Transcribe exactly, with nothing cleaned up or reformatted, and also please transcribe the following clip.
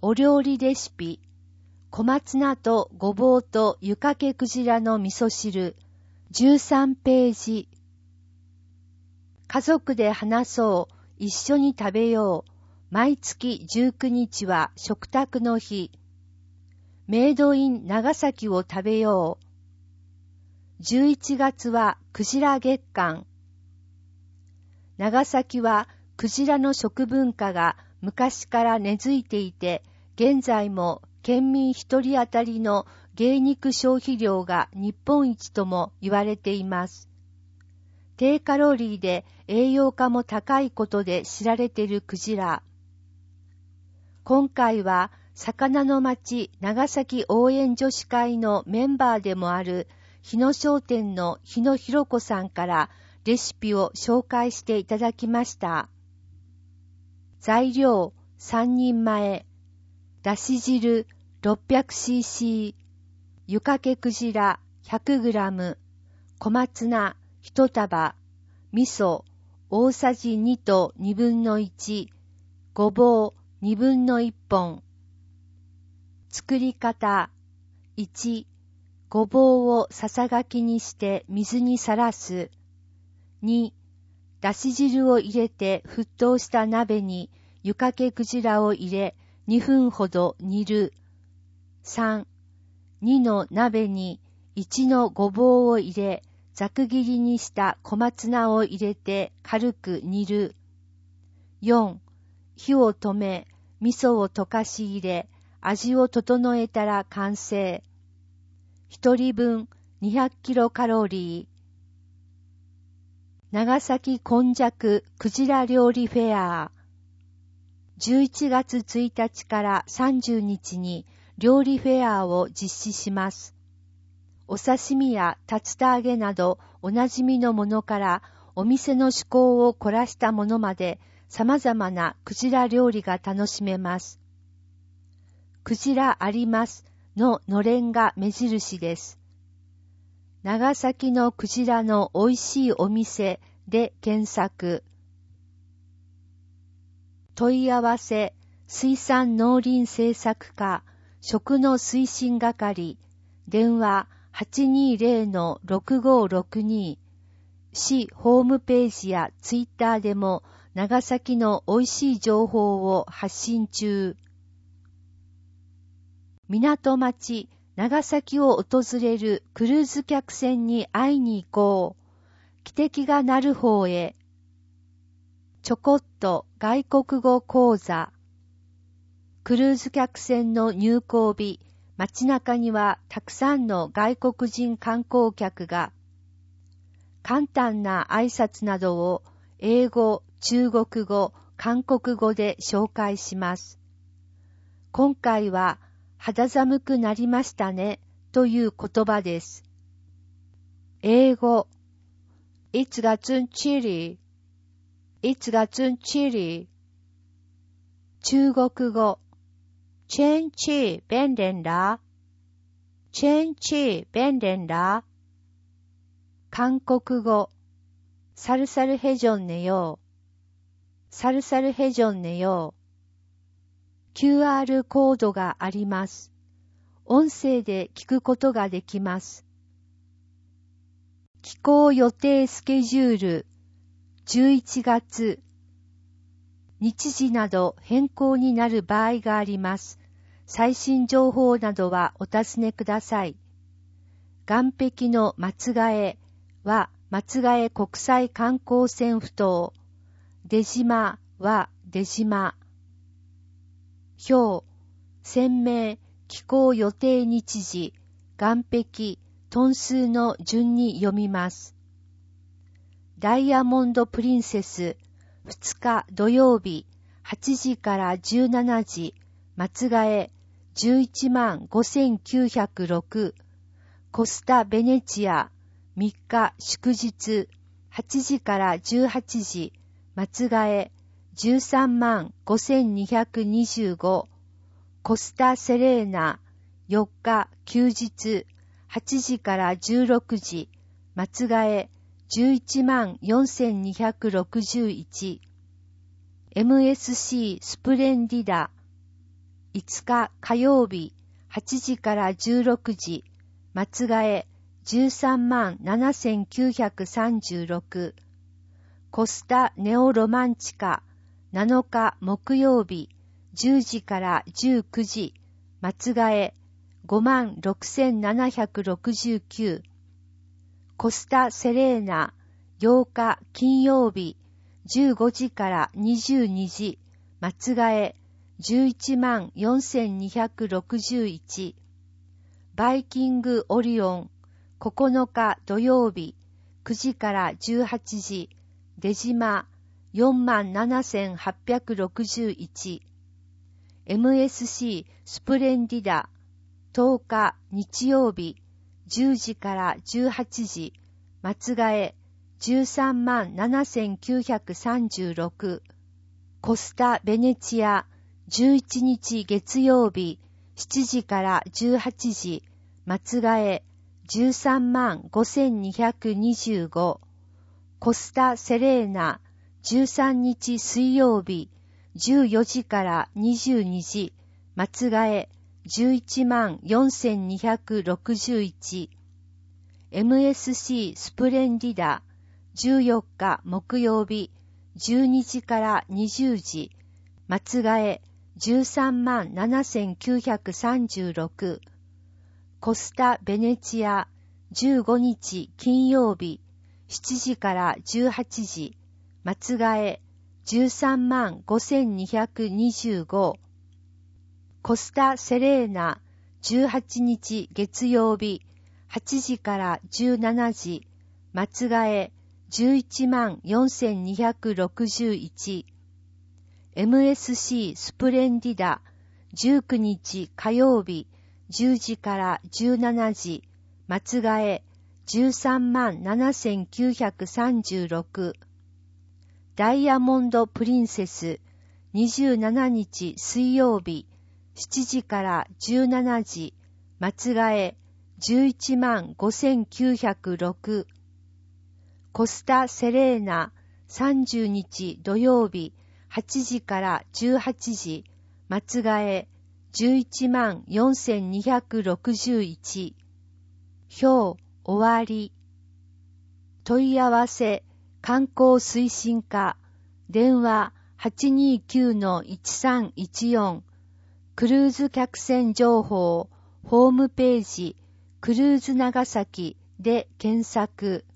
お料理レシピ、小松菜とごぼうと湯かけクジラの味噌汁、じゅうさんページ。家族で話そう、一緒に食べよう。毎月じゅうくにちは食卓の日。メイドイン長崎を食べよう。じゅういちがつはクジラ月間。長崎はクジラの食文化が昔から根付いていて、現在も県民一人当たりの芸肉消費量が日本一とも言われています。低カロリーで栄養価も高いことで知られているクジラ。今回は魚の町長崎応援女子会のメンバーでもある日野商店の日野ひろ子さんからレシピを紹介していただきました。材料さんにんまえ、だし汁 ろっぴゃくシーシー、湯かけクジラ ひゃくグラム、小松菜いちたば、味噌大さじにとにぶんのいち、ごぼうにぶんのいっぽん。作り方いち、ごぼうをささがきにして水にさらす。に、だし汁を入れて沸騰した鍋に湯かけクジラを入れにふんほど煮る。さん、にの鍋にいちのごぼうを入れざく切りにした小松菜を入れて軽く煮る。よん、火を止め味噌を溶かし入れ味を整えたら完成。一人分にひゃくキロカロリー。長崎今昔クジラ料理フェア。じゅういちがつついたちからさんじゅうにちに料理フェアを実施します。お刺身や竜田揚げなどおなじみのものからお店の趣向を凝らしたものまで様々なクジラ料理が楽しめます。クジラありますののれんが目印です。長崎のクジラの美味しいお店で検索。問い合わせ、水産農林政策課、食の推進係、電話 はちにーぜろ ろくごろくに、市ホームページやツイッターでも長崎の美味しい情報を発信中。港町長崎を訪れるクルーズ客船に会いに行こう。汽笛が鳴る方へ。ちょこっと外国語講座。クルーズ客船の入港日、街中にはたくさんの外国人観光客が。簡単な挨拶などを英語、中国語、韓国語で紹介します。今回は肌寒くなりましたねという言葉です。英語 It's gotten chilly It's gotten chilly 中国語チェンチーベンレンラチェンチーベンレンラ韓国語サルサルヘジョンネヨーサルサルヘジョンネヨーキューアール コードがあります。音声で聞くことができます。寄港予定スケジュールじゅういちがつ。日時など変更になる場合があります。最新情報などはお尋ねください。岸壁の松ヶ江は松ヶ江国際観光船埠頭。出島は出島。表、船名、寄港予定日時、岸壁、トン数の順に読みます。ダイヤモンドプリンセス、ふつか土曜日、はちじからじゅうしちじ、松ヶ江、じゅういちまんごせんきゅうひゃくろく、コスタベネチア、みっか祝日、はちじからじゅうはちじ、松ヶ江、じゅうさんまんごせんにひゃくにじゅうご、コスタセレーナ、よっか休日、はちじからじゅうろくじ、松ヶ江、じゅういちまんよんせんにひゃくろくじゅういち、エムエスシー スプレンディダ、 いつか火曜日はちじからじゅうろくじ、松替えじゅうさんまんななせんきゅうひゃくさんじゅうろく、コスタネオロマンチカなのか木曜日じゅうじからじゅうくじ、松替えごまんろくせんななひゃくろくじゅうきゅう、コスタセレーナようか金曜日じゅうごじからにじゅうにじ、松替えじゅういちまんよんせんにひゃくろくじゅういち、バイキングオリオンここのか土曜日くじからじゅうはちじ、出島よんまんななせんはっぴゃくろくじゅういち、エムエスシー スプレンディダとおか日曜日じゅうじからじゅうはちじ、松替えじゅうさんまんななせんきゅうひゃくさんじゅうろく、コスタベネチアじゅういちにち月曜日しちじからじゅうはちじ、松替えじゅうさんまんごせんにひゃくにじゅうご、コスタセレーナじゅうさんにち水曜日じゅうよじからにじゅうにじ、松替えじゅういちまんよんせんにひゃくろくじゅういち、エムエスシー スプレンディダじゅうよっか木曜日じゅうにじからにじゅうじ、松替えじゅうさんまんななせんきゅうひゃくさんじゅうろく、コスタベネチアじゅうごにち金曜日しちじからじゅうはちじ、松替えじゅうさんまんごせんにひゃくにじゅうご、コスタセレーナじゅうはちにち月曜日はちじからじゅうしちじ、松替えじゅういちまんよんせんにひゃくろくじゅういち、エムエスシー スプレンディダじゅうくにち火曜日じゅうじからじゅうしちじ、松替えじゅうさんまんななせんきゅうひゃくさんじゅうろく、ダイヤモンドプリンセスにじゅうしちにち水曜日しちじからじゅうしちじ、松替えじゅういちまんごせんきゅうひゃくろく、コスタセレーナさんじゅうにち土曜日はちじからじゅうはちじ、松替えじゅういちまんよんせんにひゃくろくじゅういち、表終わり。問い合わせ観光推進課電話 はちにきゅうのいちさんいちよん、クルーズ客船情報ホームページクルーズ長崎で検索。